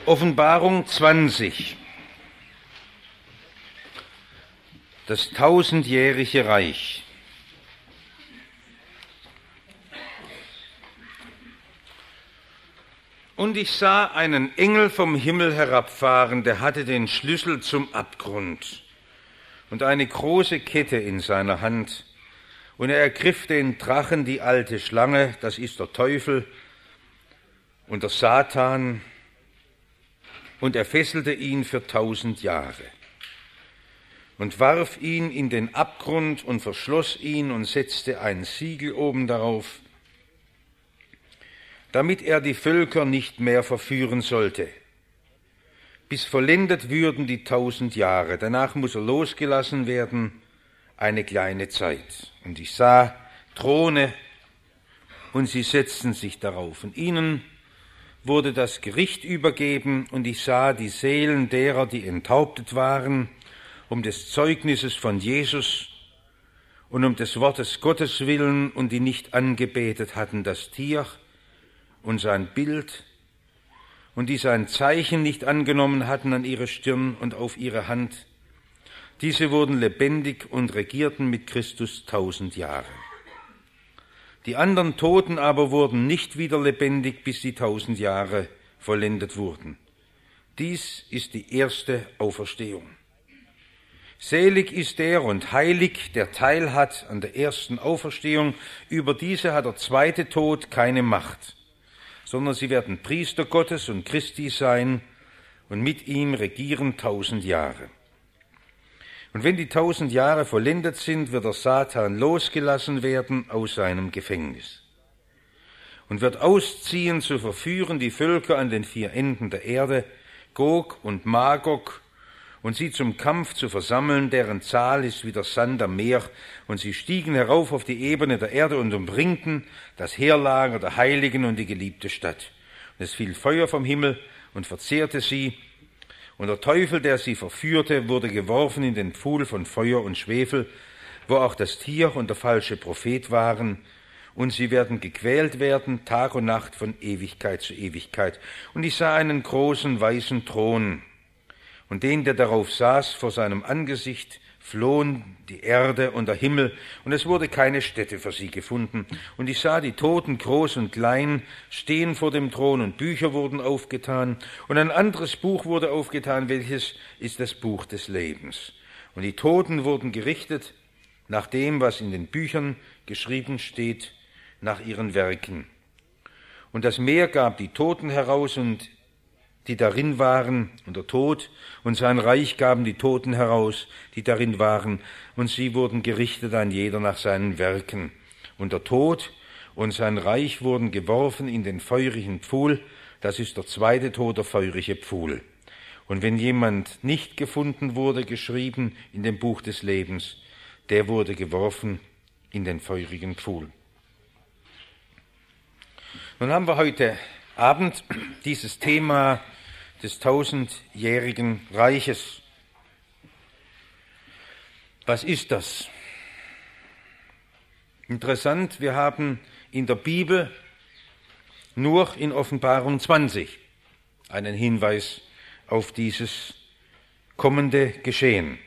Offenbarung 20. Das tausendjährige Reich. Und ich sah einen Engel vom Himmel herabfahren, der hatte den Schlüssel zum Abgrund und eine große Kette in seiner Hand. Und er ergriff den Drachen, die alte Schlange, das ist der Teufel und der Satan, und er fesselte ihn für 1000 Jahre und warf ihn in den Abgrund und verschloss ihn und setzte ein Siegel oben darauf, damit er die Völker nicht mehr verführen sollte, bis vollendet würden die 1000 Jahre. Danach muss er losgelassen werden, eine kleine Zeit. Und ich sah Throne, und sie setzten sich darauf. Und ihnen wurde das Gericht übergeben, und ich sah die Seelen derer, die enthauptet waren, um des Zeugnisses von Jesus und um des Wortes Gottes willen, und die nicht angebetet hatten das Tier und sein Bild, und die sein Zeichen nicht angenommen hatten an ihre Stirn und auf ihre Hand. Diese wurden lebendig und regierten mit Christus 1000 Jahre. Die anderen Toten aber wurden nicht wieder lebendig, bis die 1000 Jahre vollendet wurden. Dies ist die erste Auferstehung. Selig ist der und heilig, der Teil hat an der ersten Auferstehung. Über diese hat der zweite Tod keine Macht, sondern sie werden Priester Gottes und Christi sein und mit ihm regieren 1000 Jahre. Und wenn die 1000 Jahre vollendet sind, wird der Satan losgelassen werden aus seinem Gefängnis und wird ausziehen, zu verführen die Völker an den 4 Enden der Erde, Gog und Magog, und sie zum Kampf zu versammeln, deren Zahl ist wie der Sand am Meer. Und sie stiegen herauf auf die Ebene der Erde und umringten das Heerlager der Heiligen und die geliebte Stadt. Und es fiel Feuer vom Himmel und verzehrte sie. Und der Teufel, der sie verführte, wurde geworfen in den Pfuhl von Feuer und Schwefel, wo auch das Tier und der falsche Prophet waren. Und sie werden gequält werden, Tag und Nacht von Ewigkeit zu Ewigkeit. Und ich sah einen großen weißen Thron. Und den, der darauf saß, vor seinem Angesicht flohen die Erde und der Himmel, und es wurde keine Stätte für sie gefunden. Und ich sah die Toten, groß und klein, stehen vor dem Thron, und Bücher wurden aufgetan, und ein anderes Buch wurde aufgetan, welches ist das Buch des Lebens. Und die Toten wurden gerichtet nach dem, was in den Büchern geschrieben steht, nach ihren Werken. Und das Meer gab die Toten heraus, und die darin waren, und der Tod und sein Reich gaben die Toten heraus, die darin waren, und sie wurden gerichtet, ein jeder nach seinen Werken. Und der Tod und sein Reich wurden geworfen in den feurigen Pfuhl, das ist der zweite Tod, der feurige Pfuhl. Und wenn jemand nicht gefunden wurde, geschrieben in dem Buch des Lebens, der wurde geworfen in den feurigen Pfuhl. Nun haben wir heute Abend dieses Thema des tausendjährigen Reiches. Was ist das? Interessant, wir haben in der Bibel nur in Offenbarung 20 einen Hinweis auf dieses kommende Geschehen.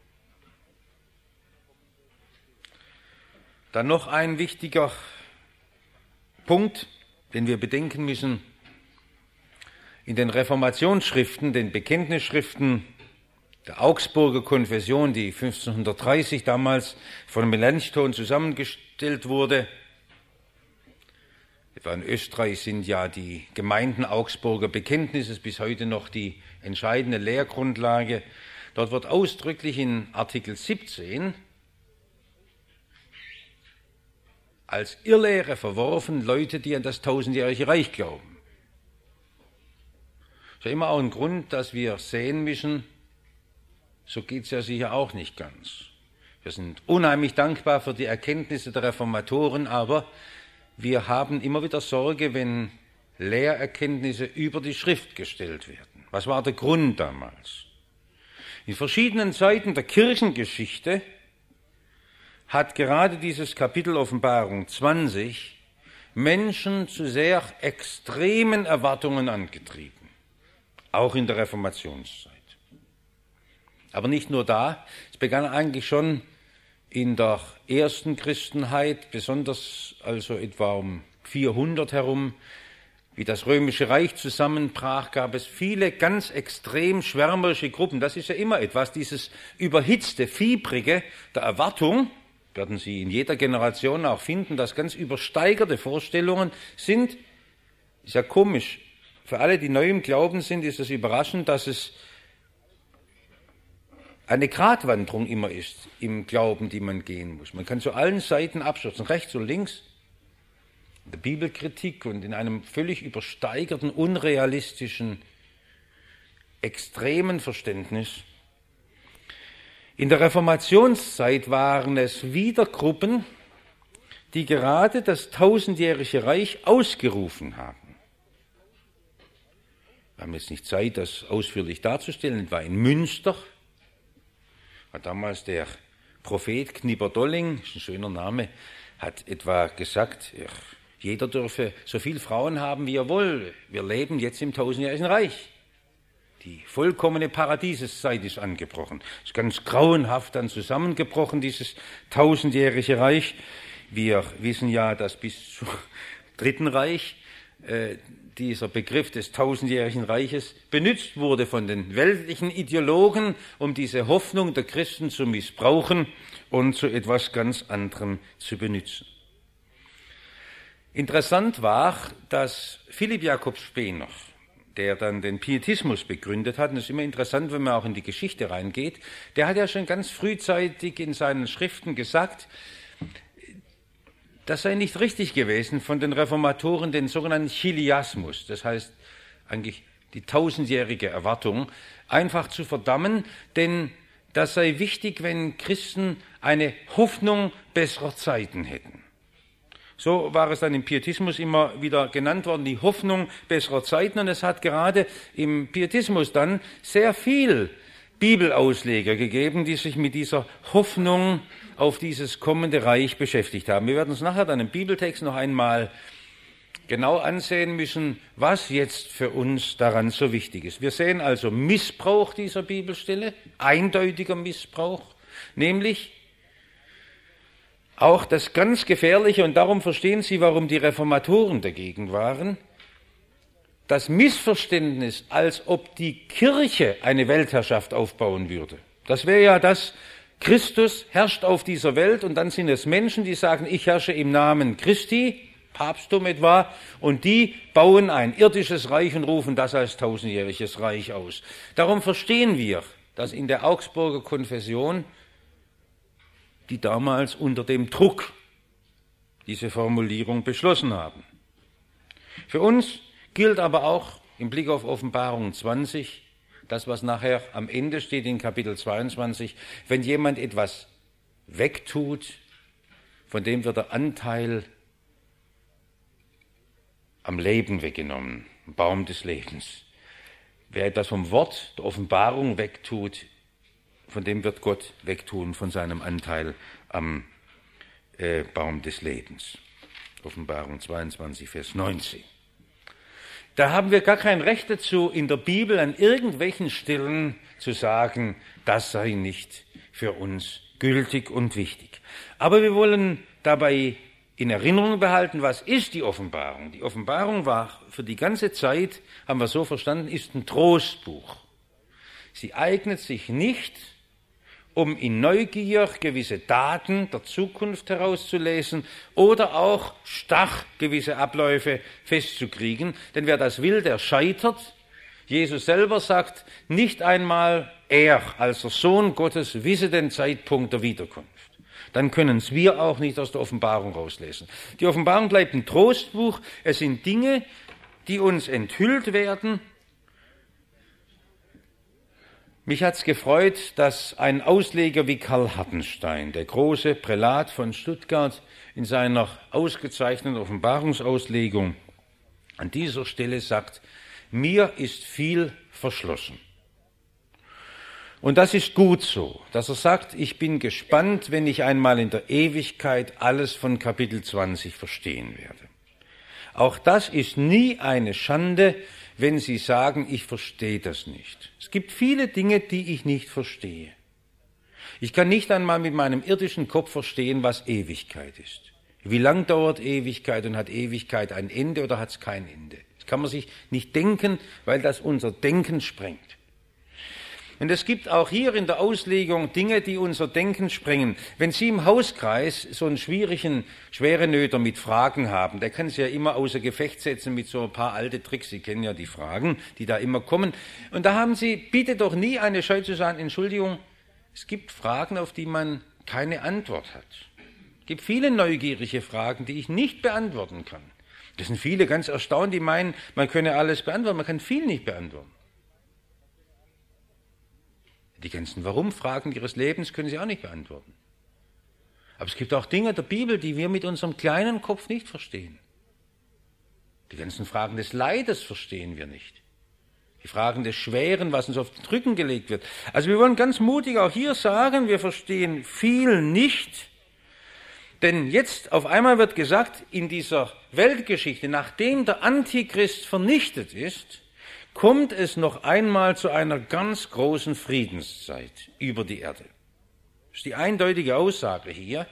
Dann noch ein wichtiger Punkt, den wir bedenken müssen. In den Reformationsschriften, den Bekenntnisschriften der Augsburger Konfession, die 1530 damals von Melanchthon zusammengestellt wurde, etwa in Österreich sind ja die Gemeinden Augsburger Bekenntnisses bis heute noch die entscheidende Lehrgrundlage. Dort wird ausdrücklich in Artikel 17 als Irrlehre verworfen Leute, die an das tausendjährige Reich glauben. Das ist ja immer auch ein Grund, dass wir sehen müssen, so geht es ja sicher auch nicht ganz. Wir sind unheimlich dankbar für die Erkenntnisse der Reformatoren, aber wir haben immer wieder Sorge, wenn Lehrerkenntnisse über die Schrift gestellt werden. Was war der Grund damals? In verschiedenen Zeiten der Kirchengeschichte hat gerade dieses Kapitel Offenbarung 20 Menschen zu sehr extremen Erwartungen angetrieben. auch in der Reformationszeit. Aber nicht nur da, es begann eigentlich schon in der ersten Christenheit, besonders also etwa um 400 herum, wie das Römische Reich zusammenbrach, gab es viele ganz extrem schwärmerische Gruppen. Das ist ja immer etwas, dieses überhitzte, fiebrige der Erwartung, werden Sie in jeder Generation auch finden, dass ganz übersteigerte Vorstellungen sind. Ist ja komisch. Für alle, die neu im Glauben sind, ist es überraschend, dass es eine Gratwanderung immer ist im Glauben, die man gehen muss. Man kann zu allen Seiten abstürzen, rechts und links, in der Bibelkritik und in einem völlig übersteigerten, unrealistischen, extremen Verständnis. In der Reformationszeit waren es wieder Gruppen, die gerade das tausendjährige Reich ausgerufen haben. Wir haben jetzt nicht Zeit, das ausführlich darzustellen. Es war in Münster, hat damals der Prophet Knipperdolling, ist ein schöner Name, hat etwa gesagt, jeder dürfe so viele Frauen haben, wie er will. Wir leben jetzt im tausendjährigen Reich. Die vollkommene Paradieseszeit ist angebrochen. Es ist ganz grauenhaft dann zusammengebrochen, dieses tausendjährige Reich. Wir wissen ja, dass bis zum Dritten Reich dieser Begriff des tausendjährigen Reiches benutzt wurde von den weltlichen Ideologen, um diese Hoffnung der Christen zu missbrauchen und zu etwas ganz anderem zu benutzen. Interessant war, dass Philipp Jakob Spener, der dann den Pietismus begründet hat, und es ist immer interessant, wenn man auch in die Geschichte reingeht, der hat ja schon ganz frühzeitig in seinen Schriften gesagt, das sei nicht richtig gewesen von den Reformatoren, den sogenannten Chiliasmus, das heißt eigentlich die tausendjährige Erwartung, einfach zu verdammen, denn das sei wichtig, wenn Christen eine Hoffnung besserer Zeiten hätten. So war es dann im Pietismus immer wieder genannt worden, die Hoffnung besserer Zeiten, und es hat gerade im Pietismus dann sehr viel Bibelausleger gegeben, die sich mit dieser Hoffnung auf dieses kommende Reich beschäftigt haben. Wir werden uns nachher dann im Bibeltext noch einmal genau ansehen müssen, was jetzt für uns daran so wichtig ist. Wir sehen also Missbrauch dieser Bibelstelle, eindeutiger Missbrauch, nämlich auch das ganz Gefährliche, und darum verstehen Sie, warum die Reformatoren dagegen waren, das Missverständnis, als ob die Kirche eine Weltherrschaft aufbauen würde. Das wäre ja das, Christus herrscht auf dieser Welt, und dann sind es Menschen, die sagen, ich herrsche im Namen Christi, Papsttum etwa, und die bauen ein irdisches Reich und rufen das als tausendjähriges Reich aus. Darum verstehen wir, dass in der Augsburger Konfession, die damals unter dem Druck diese Formulierung beschlossen haben. Für uns gilt aber auch im Blick auf Offenbarung 20, das, was nachher am Ende steht in Kapitel 22, wenn jemand etwas wegtut, von dem wird der Anteil am Leben weggenommen, am Baum des Lebens. Wer etwas vom Wort der Offenbarung wegtut, von dem wird Gott wegtun, von seinem Anteil am Baum des Lebens. Offenbarung 22, Vers 19. Da haben wir gar kein Recht dazu, in der Bibel an irgendwelchen Stellen zu sagen, das sei nicht für uns gültig und wichtig. Aber wir wollen dabei in Erinnerung behalten, was ist die Offenbarung? Die Offenbarung war für die ganze Zeit, haben wir so verstanden, ist ein Trostbuch. Sie eignet sich nicht, um in Neugier gewisse Daten der Zukunft herauszulesen oder auch starr gewisse Abläufe festzukriegen. Denn wer das will, der scheitert. Jesus selber sagt, nicht einmal er als der Sohn Gottes wisse den Zeitpunkt der Wiederkunft. Dann können es wir auch nicht aus der Offenbarung rauslesen. Die Offenbarung bleibt ein Trostbuch. Es sind Dinge, die uns enthüllt werden. Mich hat's gefreut, dass ein Ausleger wie Karl Hartenstein, der große Prälat von Stuttgart, in seiner ausgezeichneten Offenbarungsauslegung an dieser Stelle sagt, mir ist viel verschlossen. Und das ist gut so, dass er sagt, ich bin gespannt, wenn ich einmal in der Ewigkeit alles von Kapitel 20 verstehen werde. Auch das ist nie eine Schande, wenn Sie sagen, ich verstehe das nicht. Es gibt viele Dinge, die ich nicht verstehe. Ich kann nicht einmal mit meinem irdischen Kopf verstehen, was Ewigkeit ist. Wie lang dauert Ewigkeit und hat Ewigkeit ein Ende oder hat es kein Ende? Das kann man sich nicht denken, weil das unser Denken sprengt. Und es gibt auch hier in der Auslegung Dinge, die unser Denken sprengen. Wenn Sie im Hauskreis so einen schweren Nöter mit Fragen haben, der kann Sie ja immer außer Gefecht setzen mit so ein paar alte Tricks. Sie kennen ja die Fragen, die da immer kommen. Und da haben Sie bitte doch nie eine Scheu zu sagen, Entschuldigung, es gibt Fragen, auf die man keine Antwort hat. Es gibt viele neugierige Fragen, die ich nicht beantworten kann. Das sind viele ganz erstaunt, die meinen, man könne alles beantworten, man kann viel nicht beantworten. Die ganzen Warum-Fragen ihres Lebens können Sie auch nicht beantworten. Aber es gibt auch Dinge der Bibel, die wir mit unserem kleinen Kopf nicht verstehen. Die ganzen Fragen des Leides verstehen wir nicht. Die Fragen des Schweren, was uns auf den Rücken gelegt wird. Also wir wollen ganz mutig auch hier sagen, wir verstehen viel nicht. Denn jetzt auf einmal wird gesagt, in dieser Weltgeschichte, nachdem der Antichrist vernichtet ist, kommt es noch einmal zu einer ganz großen Friedenszeit über die Erde. Das ist die eindeutige Aussage hier.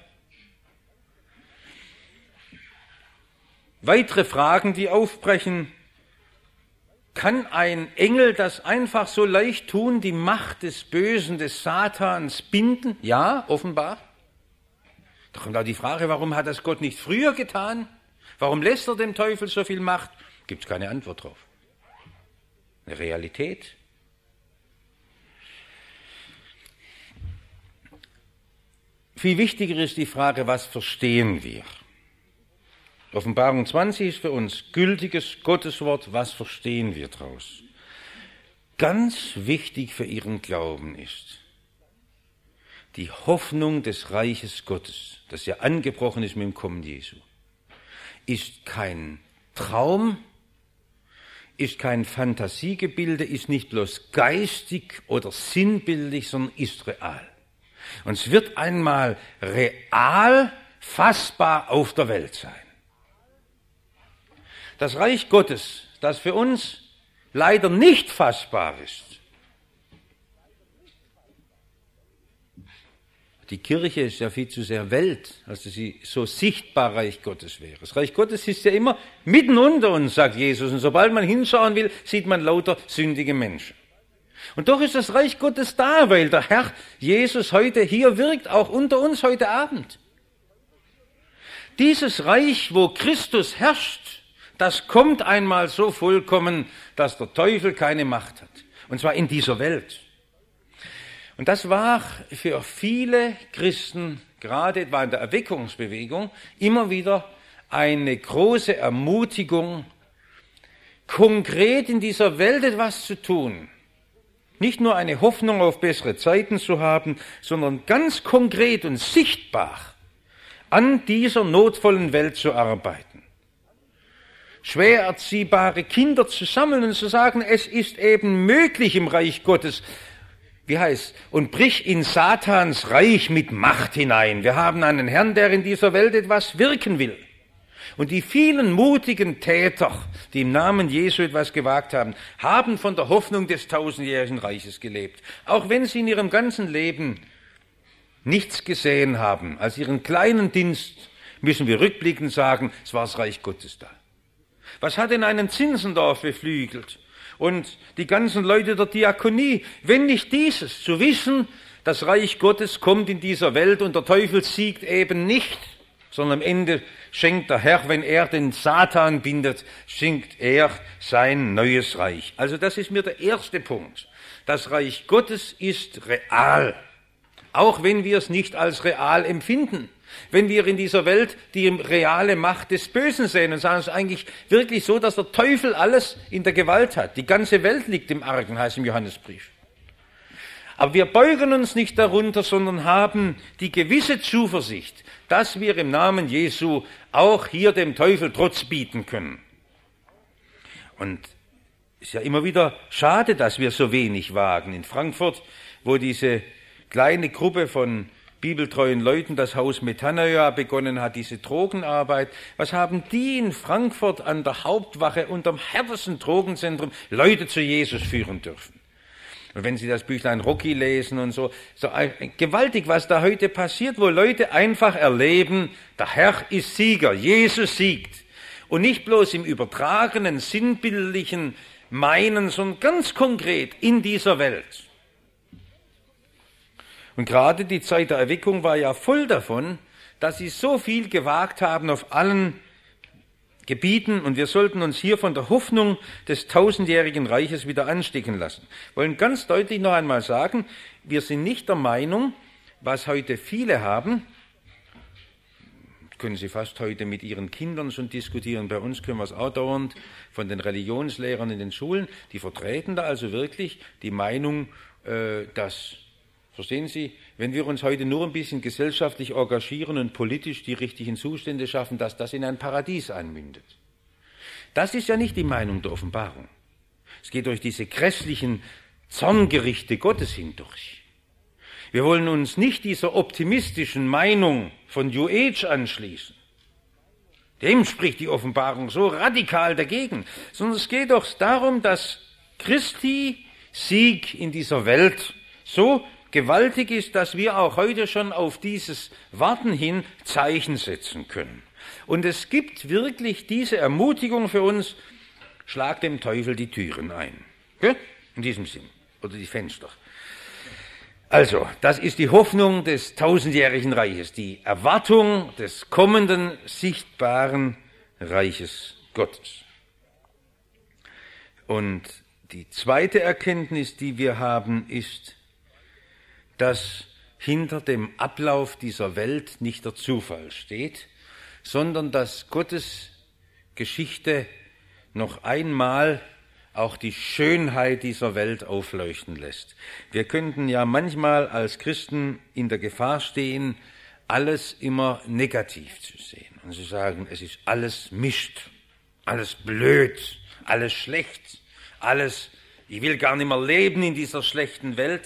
Weitere Fragen, die aufbrechen. Kann ein Engel das einfach so leicht tun, die Macht des Bösen, des Satans binden? Ja, offenbar. Da kommt auch die Frage, warum hat das Gott nicht früher getan? Warum lässt er dem Teufel so viel Macht? Gibt es keine Antwort drauf. Eine Realität. Viel wichtiger ist die Frage, was verstehen wir? Offenbarung 20 ist für uns gültiges Gotteswort, was verstehen wir daraus? Ganz wichtig für ihren Glauben ist die Hoffnung des Reiches Gottes, das ja angebrochen ist mit dem Kommen Jesu, ist kein Traum, ist kein Fantasiegebilde, ist nicht bloß geistig oder sinnbildlich, sondern ist real. Und es wird einmal real fassbar auf der Welt sein. Das Reich Gottes, das für uns leider nicht fassbar ist. Die Kirche ist ja viel zu sehr Welt, als dass sie so sichtbar Reich Gottes wäre. Das Reich Gottes ist ja immer mitten unter uns, sagt Jesus. Und sobald man hinschauen will, sieht man lauter sündige Menschen. Und doch ist das Reich Gottes da, weil der Herr Jesus heute hier wirkt, auch unter uns heute Abend. Dieses Reich, wo Christus herrscht, das kommt einmal so vollkommen, dass der Teufel keine Macht hat. Und zwar in dieser Welt. Und das war für viele Christen, gerade etwa in der Erweckungsbewegung, immer wieder eine große Ermutigung, konkret in dieser Welt etwas zu tun. Nicht nur eine Hoffnung auf bessere Zeiten zu haben, sondern ganz konkret und sichtbar an dieser notvollen Welt zu arbeiten. Schwer erziehbare Kinder zu sammeln und zu sagen, es ist eben möglich im Reich Gottes. Wie heißt, und brich in Satans Reich mit Macht hinein. Wir haben einen Herrn, der in dieser Welt etwas wirken will. Und die vielen mutigen Täter, die im Namen Jesu etwas gewagt haben, haben von der Hoffnung des tausendjährigen Reiches gelebt. Auch wenn sie in ihrem ganzen Leben nichts gesehen haben, als ihren kleinen Dienst, müssen wir rückblickend sagen, es war das Reich Gottes da. Was hat denn einen Zinzendorf beflügelt? Und die ganzen Leute der Diakonie, wenn nicht dieses, zu wissen, das Reich Gottes kommt in dieser Welt und der Teufel siegt eben nicht, sondern am Ende schenkt der Herr, wenn er den Satan bindet, schenkt er sein neues Reich. Also das ist mir der erste Punkt. Das Reich Gottes ist real, auch wenn wir es nicht als real empfinden. Wenn wir in dieser Welt die reale Macht des Bösen sehen und sagen, es ist eigentlich wirklich so, dass der Teufel alles in der Gewalt hat. Die ganze Welt liegt im Argen, heißt im Johannesbrief. Aber wir beugen uns nicht darunter, sondern haben die gewisse Zuversicht, dass wir im Namen Jesu auch hier dem Teufel Trotz bieten können. Und es ist ja immer wieder schade, dass wir so wenig wagen. In Frankfurt, wo diese kleine Gruppe von bibeltreuen Leuten das Haus Metanoia begonnen hat, diese Drogenarbeit. Was haben die in Frankfurt an der Hauptwache unterm härtesten Drogenzentrum Leute zu Jesus führen dürfen? Und wenn Sie das Büchlein Rocky lesen und so gewaltig, was da heute passiert, wo Leute einfach erleben, der Herr ist Sieger, Jesus siegt. Und nicht bloß im übertragenen, sinnbildlichen Meinen, sondern ganz konkret in dieser Welt. Und gerade die Zeit der Erweckung war ja voll davon, dass sie so viel gewagt haben auf allen Gebieten, und wir sollten uns hier von der Hoffnung des tausendjährigen Reiches wieder anstecken lassen. Wir wollen ganz deutlich noch einmal sagen, wir sind nicht der Meinung, was heute viele haben, können Sie fast heute mit Ihren Kindern schon diskutieren, bei uns können wir es auch dauernd von den Religionslehrern in den Schulen, die vertreten da also wirklich die Meinung, dass, verstehen Sie, wenn wir uns heute nur ein bisschen gesellschaftlich engagieren und politisch die richtigen Zustände schaffen, dass das in ein Paradies einmündet. Das ist ja nicht die Meinung der Offenbarung. Es geht durch diese grässlichen Zorngerichte Gottes hindurch. Wir wollen uns nicht dieser optimistischen Meinung von New Age anschließen. Dem spricht die Offenbarung so radikal dagegen. Sondern es geht doch darum, dass Christi Sieg in dieser Welt so gewaltig ist, dass wir auch heute schon auf dieses Warten hin Zeichen setzen können. Und es gibt wirklich diese Ermutigung für uns, schlag dem Teufel die Türen ein. Gell? In diesem Sinn. Oder die Fenster. Also, das ist die Hoffnung des tausendjährigen Reiches, die Erwartung des kommenden, sichtbaren Reiches Gottes. Und die zweite Erkenntnis, die wir haben, ist, dass hinter dem Ablauf dieser Welt nicht der Zufall steht, sondern dass Gottes Geschichte noch einmal auch die Schönheit dieser Welt aufleuchten lässt. Wir könnten ja manchmal als Christen in der Gefahr stehen, alles immer negativ zu sehen und zu sagen, es ist alles Mist, alles blöd, alles schlecht, alles, ich will gar nicht mehr leben in dieser schlechten Welt.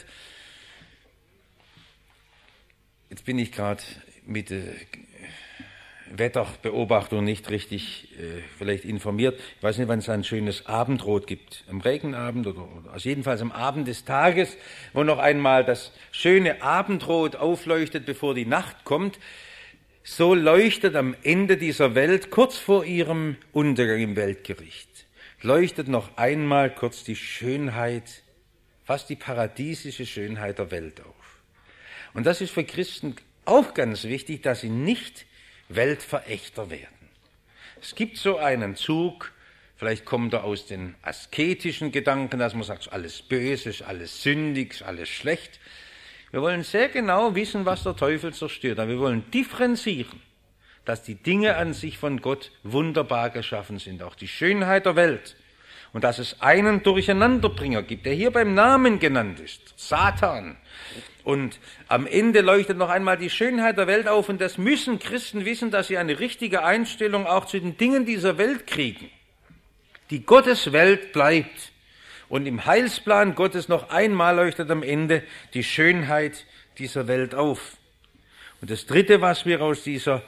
Jetzt bin ich gerade mit Wetterbeobachtung nicht richtig vielleicht informiert. Ich weiß nicht, wann es ein schönes Abendrot gibt. Am Regenabend oder also jedenfalls am Abend des Tages, wo noch einmal das schöne Abendrot aufleuchtet, bevor die Nacht kommt. So leuchtet am Ende dieser Welt, kurz vor ihrem Untergang im Weltgericht, leuchtet noch einmal kurz die Schönheit, fast die paradiesische Schönheit der Welt auf. Und das ist für Christen auch ganz wichtig, dass sie nicht Weltverächter werden. Es gibt so einen Zug, vielleicht kommt er aus den asketischen Gedanken, dass man sagt, alles böse, alles sündig, alles schlecht. Wir wollen sehr genau wissen, was der Teufel zerstört. Aber wir wollen differenzieren, dass die Dinge an sich von Gott wunderbar geschaffen sind, auch die Schönheit der Welt. Und dass es einen Durcheinanderbringer gibt, der hier beim Namen genannt ist, Satan. Und am Ende leuchtet noch einmal die Schönheit der Welt auf, und das müssen Christen wissen, dass sie eine richtige Einstellung auch zu den Dingen dieser Welt kriegen. Die Gotteswelt bleibt, und im Heilsplan Gottes noch einmal leuchtet am Ende die Schönheit dieser Welt auf. Und das Dritte, was wir aus dieser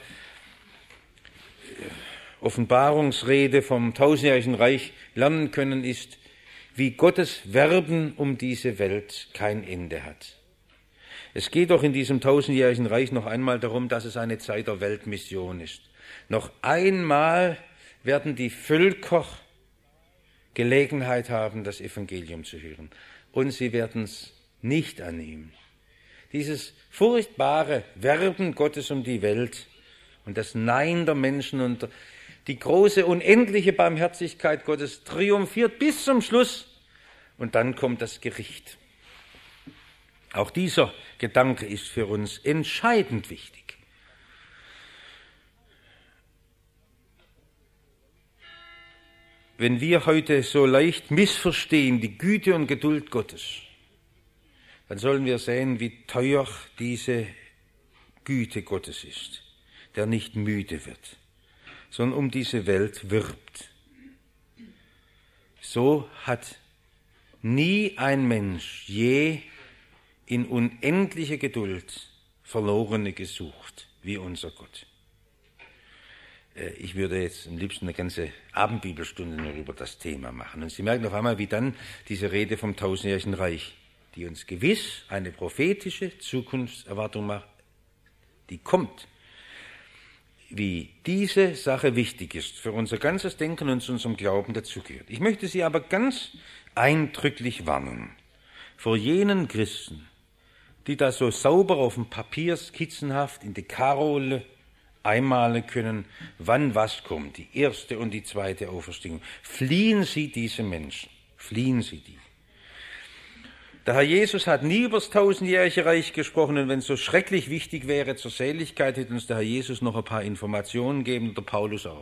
Offenbarungsrede vom tausendjährigen Reich lernen können, ist, wie Gottes Werben um diese Welt kein Ende hat. Es geht doch in diesem tausendjährigen Reich noch einmal darum, dass es eine Zeit der Weltmission ist. Noch einmal werden die Völker Gelegenheit haben, das Evangelium zu hören. Und sie werden es nicht annehmen. Dieses furchtbare Werben Gottes um die Welt und das Nein der Menschen und die große, unendliche Barmherzigkeit Gottes triumphiert bis zum Schluss. Und dann kommt das Gericht. Auch dieser Gedanke ist für uns entscheidend wichtig. Wenn wir heute so leicht missverstehen die Güte und Geduld Gottes, dann sollen wir sehen, wie teuer diese Güte Gottes ist, der nicht müde wird, sondern um diese Welt wirbt. So hat nie ein Mensch je in unendlicher Geduld Verlorene gesucht, wie unser Gott. Ich würde jetzt am liebsten eine ganze Abendbibelstunde nur über das Thema machen. Und Sie merken auf einmal, wie dann diese Rede vom tausendjährigen Reich, die uns gewiss eine prophetische Zukunftserwartung macht, die kommt, wie diese Sache wichtig ist, für unser ganzes Denken und zu unserem Glauben dazugehört. Ich möchte Sie aber ganz eindrücklich warnen vor jenen Christen, die da so sauber auf dem Papier skizzenhaft in die Karole einmalen können, wann was kommt, die erste und die zweite Auferstehung. Fliehen Sie diese Menschen, fliehen Sie die. Der Herr Jesus hat nie über das tausendjährige Reich gesprochen, und wenn es so schrecklich wichtig wäre zur Seligkeit, hätte uns der Herr Jesus noch ein paar Informationen gegeben, und der Paulus auch.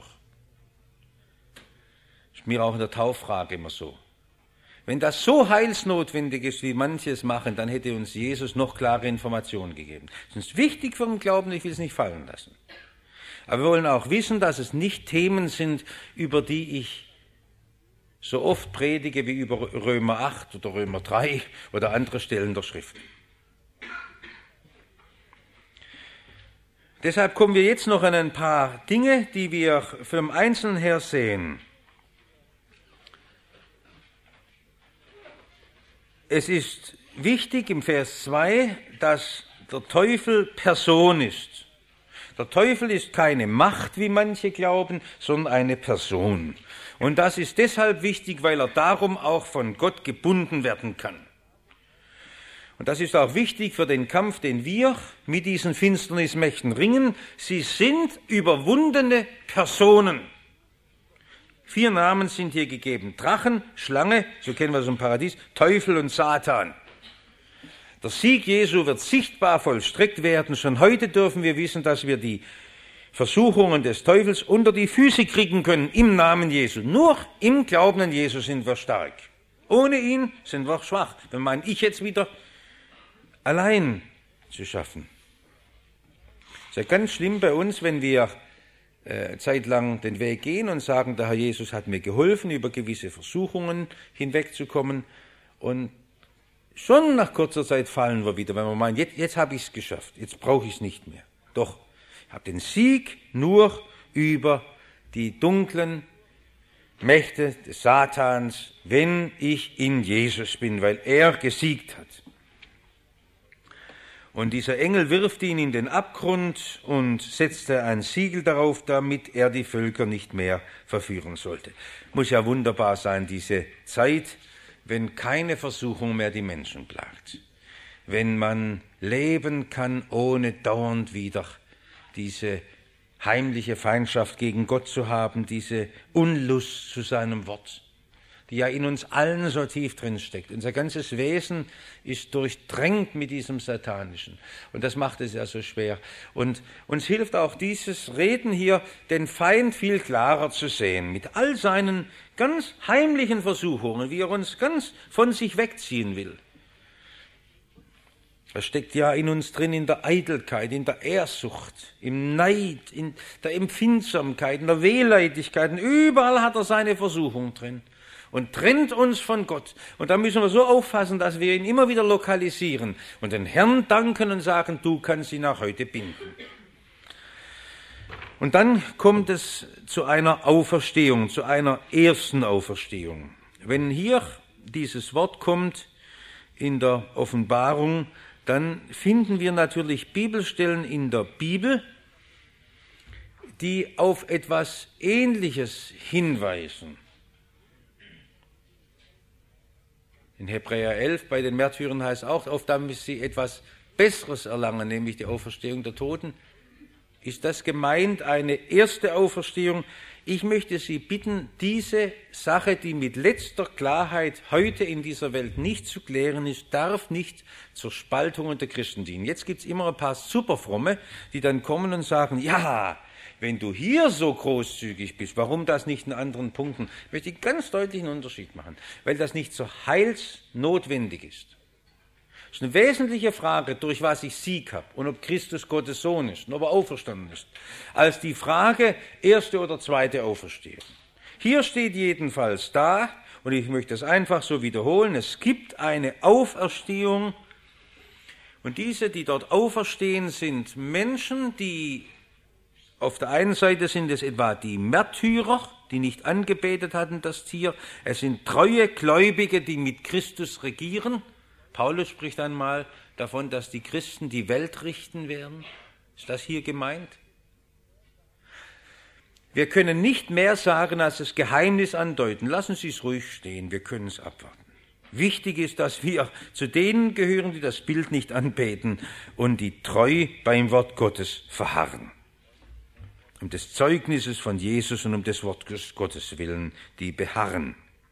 Das ist mir auch in der Tauffrage immer so. Wenn das so heilsnotwendig ist, wie manche es machen, dann hätte uns Jesus noch klare Informationen gegeben. Das ist wichtig für den Glauben, ich will es nicht fallen lassen. Aber wir wollen auch wissen, dass es nicht Themen sind, über die ich so oft predige wie über Römer 8 oder Römer 3 oder andere Stellen der Schrift. Deshalb kommen wir jetzt noch an ein paar Dinge, die wir vom Einzelnen her sehen. Es ist wichtig im Vers 2, dass der Teufel Person ist. Der Teufel ist keine Macht, wie manche glauben, sondern eine Person. Und das ist deshalb wichtig, weil er darum auch von Gott gebunden werden kann. Und das ist auch wichtig für den Kampf, den wir mit diesen Finsternismächten ringen. Sie sind überwundene Personen. 4 Namen sind hier gegeben. Drachen, Schlange, so kennen wir es im Paradies, Teufel und Satan. Der Sieg Jesu wird sichtbar vollstreckt werden. Schon heute dürfen wir wissen, dass wir die Versuchungen des Teufels unter die Füße kriegen können im Namen Jesu. Nur im Glauben an Jesus sind wir stark. Ohne ihn sind wir schwach. Wir meinen, ich jetzt wieder allein zu schaffen. Es ist ja ganz schlimm bei uns, wenn wir zeitlang den Weg gehen und sagen, der Herr Jesus hat mir geholfen, über gewisse Versuchungen hinwegzukommen, und schon nach kurzer Zeit fallen wir wieder, wenn wir meinen, jetzt habe ich es geschafft, jetzt brauche ich es nicht mehr. Doch, ich habe den Sieg nur über die dunklen Mächte des Satans, wenn ich in Jesus bin, weil er gesiegt hat. Und dieser Engel wirft ihn in den Abgrund und setzte ein Siegel darauf, damit er die Völker nicht mehr verführen sollte. Muss ja wunderbar sein, diese Zeit, wenn keine Versuchung mehr die Menschen plagt. Wenn man leben kann, ohne dauernd wieder diese heimliche Feindschaft gegen Gott zu haben, diese Unlust zu seinem Wort, die ja in uns allen so tief drin steckt. Unser ganzes Wesen ist durchdrängt mit diesem Satanischen. Und das macht es ja so schwer. Und uns hilft auch dieses Reden hier, den Feind viel klarer zu sehen, mit all seinen ganz heimlichen Versuchungen, wie er uns ganz von sich wegziehen will. Das steckt ja in uns drin, in der Eitelkeit, in der Ehrsucht, im Neid, in der Empfindsamkeit, in der Wehleidigkeit. Und überall hat er seine Versuchung drin und trennt uns von Gott. Und da müssen wir so aufpassen, dass wir ihn immer wieder lokalisieren und den Herrn danken und sagen, du kannst ihn auch heute binden. Und dann kommt es zu einer Auferstehung, zu einer ersten Auferstehung. Wenn hier dieses Wort kommt in der Offenbarung, dann finden wir natürlich Bibelstellen in der Bibel, die auf etwas Ähnliches hinweisen. In Hebräer 11 bei den Märtyrern heißt auch, auf damit sie etwas Besseres erlangen, nämlich die Auferstehung der Toten. Ist das gemeint, eine erste Auferstehung? Ich möchte Sie bitten, diese Sache, die mit letzter Klarheit heute in dieser Welt nicht zu klären ist, darf nicht zur Spaltung unter Christen dienen. Jetzt gibt es immer ein paar Superfromme, die dann kommen und sagen, ja, wenn du hier so großzügig bist, warum das nicht in anderen Punkten? Ich möchte ganz deutlich einen Unterschied machen, weil das nicht so heilsnotwendig ist. Das ist eine wesentliche Frage, durch was ich Sieg habe und ob Christus Gottes Sohn ist und ob er auferstanden ist, als die Frage erste oder zweite Auferstehung. Hier steht jedenfalls da, und ich möchte es einfach so wiederholen, es gibt eine Auferstehung, Und diese, die dort auferstehen, sind Menschen, die auf der einen Seite sind es etwa die Märtyrer, die nicht angebetet hatten, das Tier. Es sind treue Gläubige, die mit Christus regieren. Paulus spricht einmal davon, dass die Christen die Welt richten werden. Ist das hier gemeint? Wir können nicht mehr sagen, als das Geheimnis andeuten. Lassen Sie es ruhig stehen, wir können es abwarten. Wichtig ist, dass wir zu denen gehören, die das Bild nicht anbeten und die treu beim Wort Gottes verharren. Um des Zeugnisses von Jesus und um des Wortes Gottes willen, die beharren.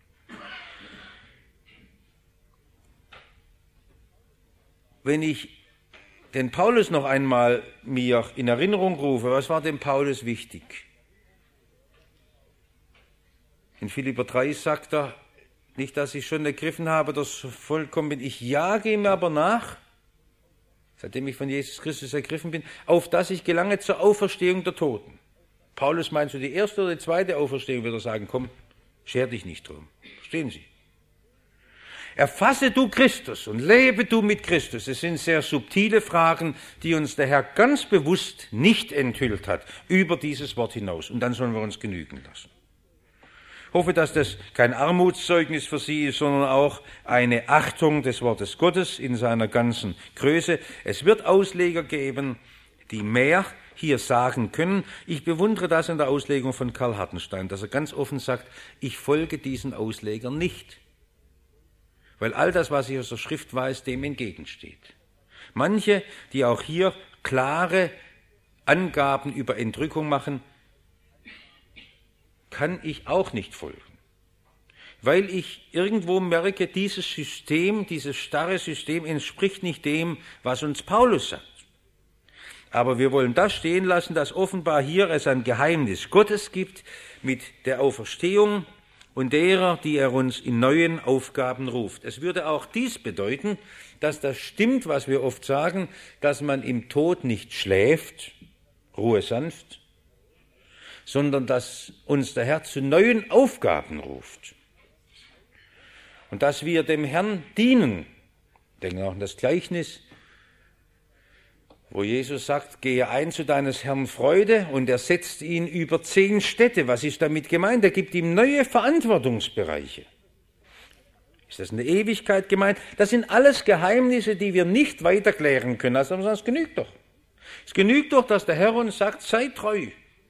Wenn ich den Paulus noch einmal mir in Erinnerung rufe, was war dem Paulus wichtig? In Philipper 3 sagt er, nicht, dass ich schon ergriffen habe, dass vollkommen bin. Ich jage ihm aber nach, seitdem ich von Jesus Christus ergriffen bin, auf dass ich gelange zur Auferstehung der Toten. Paulus meint so die erste oder die zweite Auferstehung, wird er sagen, komm, scher dich nicht drum. Verstehen Sie? Erfasse du Christus und lebe du mit Christus. Es sind sehr subtile Fragen, die uns der Herr ganz bewusst nicht enthüllt hat, über dieses Wort hinaus. Und dann sollen wir uns genügen lassen. Ich hoffe, dass das kein Armutszeugnis für Sie ist, sondern auch eine Achtung des Wortes Gottes in seiner ganzen Größe. Es wird Ausleger geben, die mehr hier sagen können. Ich bewundere das in der Auslegung von Karl Hartenstein, dass er ganz offen sagt, ich folge diesen Auslegern nicht. Weil all das, was ich aus der Schrift weiß, dem entgegensteht. Manche, die auch hier klare Angaben über Entrückung machen, kann ich auch nicht folgen. Weil ich irgendwo merke, dieses System, dieses starre System entspricht nicht dem, was uns Paulus sagt. Aber wir wollen das stehen lassen, dass offenbar hier es ein Geheimnis Gottes gibt mit der Auferstehung und derer, die er uns in neuen Aufgaben ruft. Es würde auch dies bedeuten, dass das stimmt, was wir oft sagen, dass man im Tod nicht schläft, Ruhe sanft, sondern dass uns der Herr zu neuen Aufgaben ruft und dass wir dem Herrn dienen. Denken auch an das Gleichnis, wo Jesus sagt, gehe ein zu deines Herrn Freude, und er setzt ihn über 10 Städte. Was ist damit gemeint? Er gibt ihm neue Verantwortungsbereiche. Ist das eine Ewigkeit gemeint? Das sind alles Geheimnisse, die wir nicht weiter klären können. Also es genügt doch. Es genügt doch, dass der Herr uns sagt, sei treu.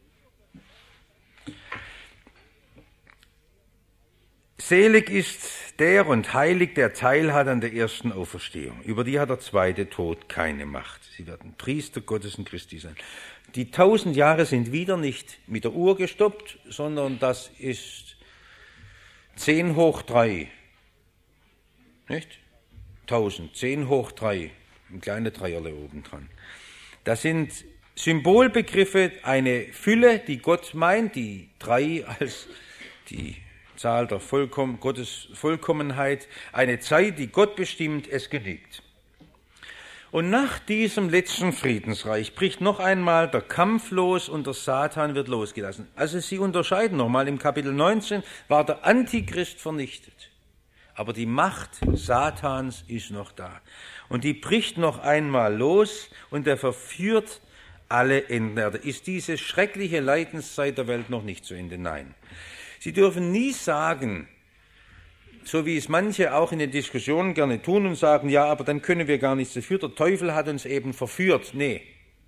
Selig ist der und heilig, der Teil hat an der ersten Auferstehung. Über die hat der zweite Tod keine Macht. Sie werden Priester Gottes und Christi sein. Die 1000 Jahre sind wieder nicht mit der Uhr gestoppt, sondern das ist 10 hoch 3. Nicht? 1000, 10 hoch 3. Ein kleiner Dreierle oben dran. Das sind Symbolbegriffe, eine Fülle, die Gott meint, die 3 als die Zahl der Gottes Vollkommenheit, eine Zeit, die Gott bestimmt, es genügt. Und nach diesem letzten Friedensreich bricht noch einmal der Kampf los und der Satan wird losgelassen. Also Sie unterscheiden nochmal, im Kapitel 19 war der Antichrist vernichtet, aber die Macht Satans ist noch da. Und die bricht noch einmal los und er verführt alle Enden. Ist diese schreckliche Leidenszeit der Welt noch nicht zu Ende? Nein. Sie dürfen nie sagen, so wie es manche auch in den Diskussionen gerne tun und sagen, ja, aber dann können wir gar nichts dafür, der Teufel hat uns eben verführt. Nee.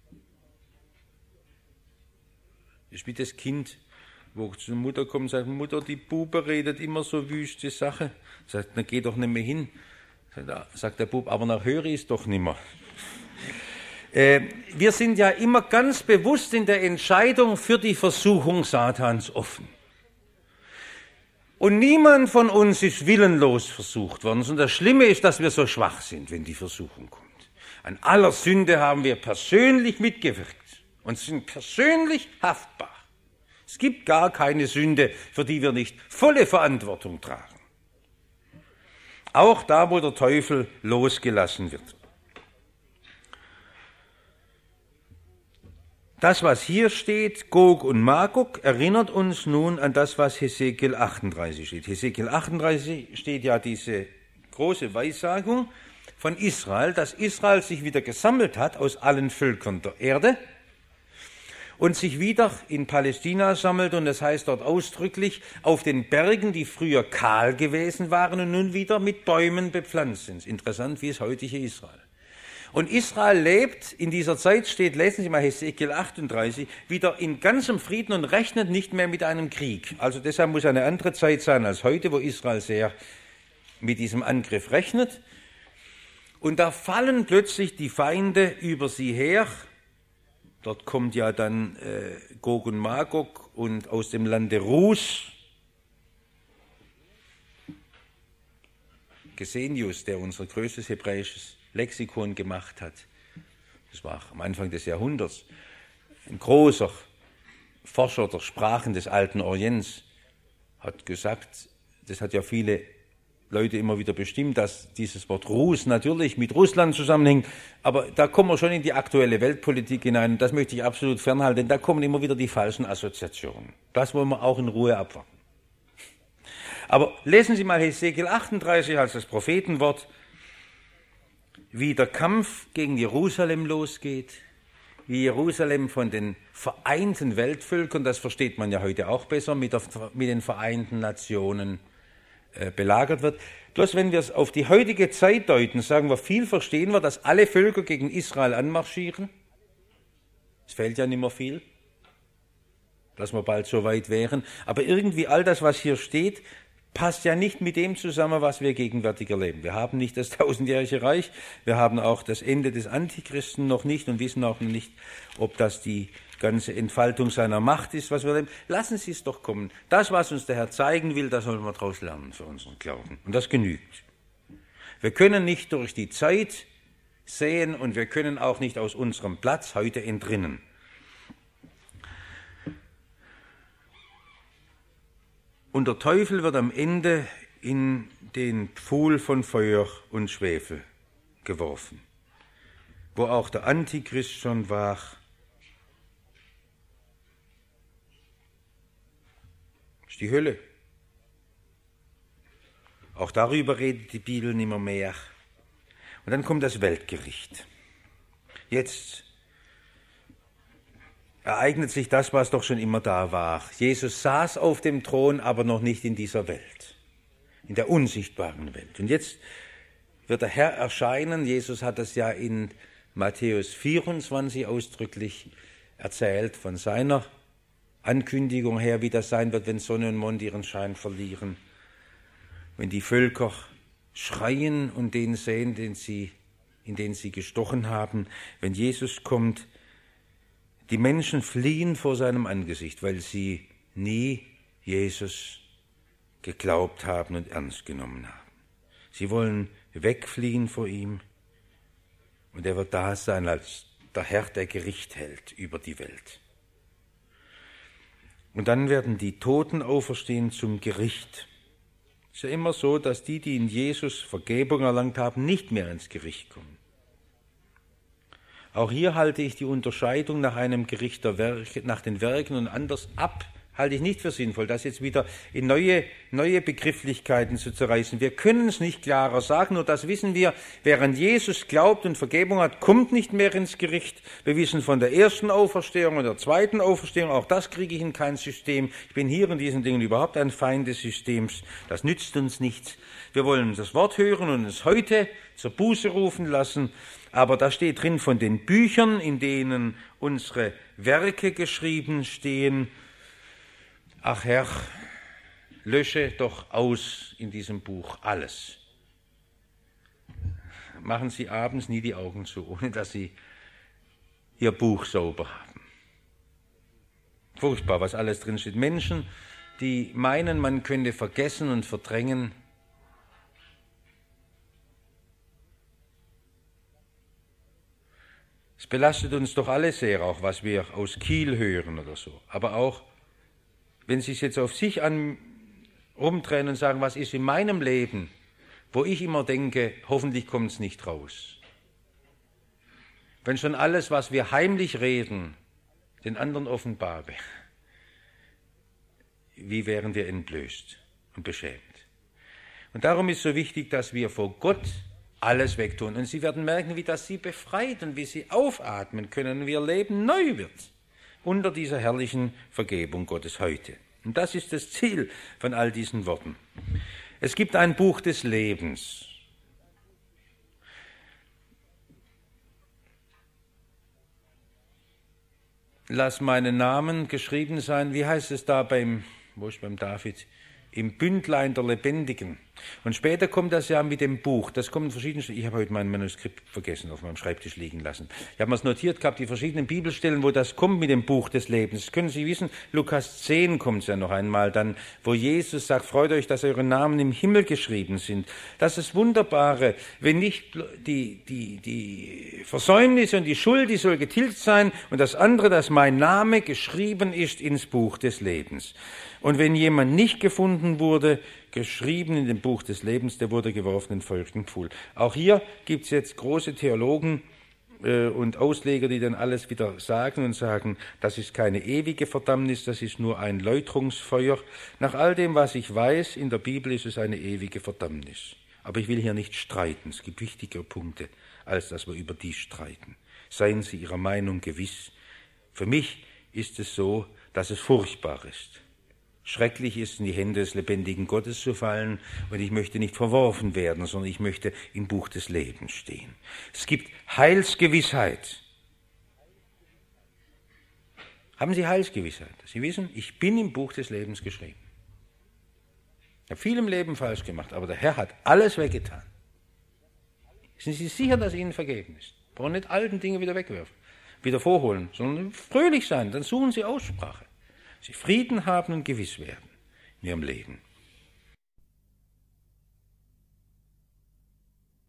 Das ist wie das Kind, wo zur Mutter kommt und sagt, Mutter, die Bube redet immer so wüste Sache. Sagt, na geh doch nicht mehr hin. Sagt der Bub, aber nach höre ich es doch nicht mehr. Wir sind ja immer ganz bewusst in der Entscheidung für die Versuchung Satans offen. Und niemand von uns ist willenlos versucht worden. Und das Schlimme ist, dass wir so schwach sind, wenn die Versuchung kommt. An aller Sünde haben wir persönlich mitgewirkt und sind persönlich haftbar. Es gibt gar keine Sünde, für die wir nicht volle Verantwortung tragen. Auch da, wo der Teufel losgelassen wird. Das, was hier steht, Gog und Magog, erinnert uns nun an das, was Hesekiel 38 steht. Hesekiel 38 steht ja diese große Weissagung, von Israel, dass Israel sich wieder gesammelt hat aus allen Völkern der Erde und sich wieder in Palästina sammelt, und das heißt dort ausdrücklich, auf den Bergen, die früher kahl gewesen waren und nun wieder mit Bäumen bepflanzt sind. Interessant wie das heutige Israel. Und Israel lebt, in dieser Zeit steht, lesen Sie mal Hesekiel 38, wieder in ganzem Frieden und rechnet nicht mehr mit einem Krieg. Also deshalb muss eine andere Zeit sein als heute, wo Israel sehr mit diesem Angriff rechnet. Und da fallen plötzlich die Feinde über sie her. Dort kommt ja dann Gog und Magog und aus dem Lande Rus Gesenius, der unser größtes hebräisches Lexikon gemacht hat. Das war am Anfang des Jahrhunderts. Ein großer Forscher der Sprachen des Alten Orients hat gesagt, das hat ja viele Leute immer wieder bestimmt, dass dieses Wort Rus natürlich mit Russland zusammenhängt, aber da kommen wir schon in die aktuelle Weltpolitik hinein, und das möchte ich absolut fernhalten, denn da kommen immer wieder die falschen Assoziationen. Das wollen wir auch in Ruhe abwarten. Aber lesen Sie mal Hesekiel 38 als das Prophetenwort, wie der Kampf gegen Jerusalem losgeht, wie Jerusalem von den vereinten Weltvölkern, das versteht man ja heute auch besser, mit den Vereinten Nationen belagert wird. Bloß wenn wir es auf die heutige Zeit deuten, sagen wir, viel verstehen wir, dass alle Völker gegen Israel anmarschieren. Es fehlt ja nicht mehr viel, dass wir bald so weit wären. Aber irgendwie all das, was hier steht, passt ja nicht mit dem zusammen, was wir gegenwärtig erleben. Wir haben nicht das 1000-jährige Reich, wir haben auch das Ende des Antichristen noch nicht und wissen auch nicht, ob das die ganze Entfaltung seiner Macht ist, was wir erleben. Lassen Sie es doch kommen. Das, was uns der Herr zeigen will, da sollen wir daraus lernen für unseren Glauben. Und das genügt. Wir können nicht durch die Zeit sehen und wir können auch nicht aus unserem Platz heute entrinnen. Und der Teufel wird am Ende in den Pfuhl von Feuer und Schwefel geworfen, wo auch der Antichrist schon war. Das ist die Hölle. Auch darüber redet die Bibel nimmer mehr. Und dann kommt das Weltgericht. Jetzt ereignet sich das, was doch schon immer da war. Jesus saß auf dem Thron, aber noch nicht in dieser Welt, in der unsichtbaren Welt. Und jetzt wird der Herr erscheinen. Jesus hat das ja in Matthäus 24 ausdrücklich erzählt von seiner Ankündigung her, wie das sein wird, wenn Sonne und Mond ihren Schein verlieren, wenn die Völker schreien und den sehen, in den sie gestochen haben, wenn Jesus kommt. Die Menschen fliehen vor seinem Angesicht, weil sie nie Jesus geglaubt haben und ernst genommen haben. Sie wollen wegfliehen vor ihm, und er wird da sein als der Herr, der Gericht hält über die Welt. Und dann werden die Toten auferstehen zum Gericht. Es ist ja immer so, dass die in Jesus Vergebung erlangt haben, nicht mehr ins Gericht kommen. Auch hier halte ich die Unterscheidung nach einem Gericht der Werke, nach den Werken und anders ab, halte ich nicht für sinnvoll, das jetzt wieder in neue Begrifflichkeiten zu zerreißen. Wir können es nicht klarer sagen, nur das wissen wir, wer an Jesus glaubt und Vergebung hat, kommt nicht mehr ins Gericht. Wir wissen von der ersten Auferstehung und der zweiten Auferstehung, auch das kriege ich in kein System. Ich bin hier in diesen Dingen überhaupt ein Feind des Systems. Das nützt uns nichts. Wir wollen das Wort hören und es heute zur Buße rufen lassen. Aber da steht drin von den Büchern, in denen unsere Werke geschrieben stehen, ach Herr, lösche doch aus in diesem Buch alles. Machen Sie abends nie die Augen zu, ohne dass Sie Ihr Buch sauber haben. Furchtbar, was alles drin steht. Menschen, die meinen, man könnte vergessen und verdrängen. Es belastet uns doch alle sehr, auch was wir aus Kiel hören oder so. Aber auch, wenn Sie es jetzt auf sich rumdrehen und sagen, was ist in meinem Leben, wo ich immer denke, hoffentlich kommt es nicht raus. Wenn schon alles, was wir heimlich reden, den anderen offenbar wäre, wie wären wir entblößt und beschämt. Und darum ist so wichtig, dass wir vor Gott alles wegtun. Und Sie werden merken, wie das Sie befreit und wie Sie aufatmen können und wie Ihr Leben neu wird unter dieser herrlichen Vergebung Gottes heute. Und das ist das Ziel von all diesen Worten. Es gibt ein Buch des Lebens. Lass meinen Namen geschrieben sein, wie heißt es da beim David? Im Bündlein der Lebendigen. Und später kommt das ja mit dem Buch. Das kommen verschiedene. Ich habe heute mein Manuskript vergessen, auf meinem Schreibtisch liegen lassen. Ich habe mir es notiert gehabt, die verschiedenen Bibelstellen, wo das kommt mit dem Buch des Lebens. Das können Sie wissen, Lukas 10 kommt es ja noch einmal dann, wo Jesus sagt, freut euch, dass eure Namen im Himmel geschrieben sind. Das ist das Wunderbare. Wenn nicht die Versäumnisse und die Schuld, die soll getilgt sein, und das andere, dass mein Name geschrieben ist ins Buch des Lebens. Und wenn jemand nicht gefunden wurde, geschrieben in dem Buch des Lebens, der wurde geworfen in feuchten Pfuhl. Auch hier gibt es jetzt große Theologen und Ausleger, die dann alles wieder sagen und sagen, das ist keine ewige Verdammnis, das ist nur ein Läuterungsfeuer. Nach all dem, was ich weiß, in der Bibel ist es eine ewige Verdammnis. Aber ich will hier nicht streiten. Es gibt wichtigere Punkte, als dass wir über die streiten. Seien Sie Ihrer Meinung gewiss. Für mich ist es so, dass es furchtbar ist. Schrecklich ist, in die Hände des lebendigen Gottes zu fallen, und ich möchte nicht verworfen werden, sondern ich möchte im Buch des Lebens stehen. Es gibt Heilsgewissheit. Haben Sie Heilsgewissheit? Sie wissen, ich bin im Buch des Lebens geschrieben. Ich habe viel im Leben falsch gemacht, aber der Herr hat alles weggetan. Sind Sie sicher, dass Ihnen vergeben ist? Sie brauchen nicht alten Dinge wieder wegwerfen, wieder vorholen, sondern fröhlich sein, dann suchen Sie Aussprache. Sie Frieden haben und gewiss werden in Ihrem Leben.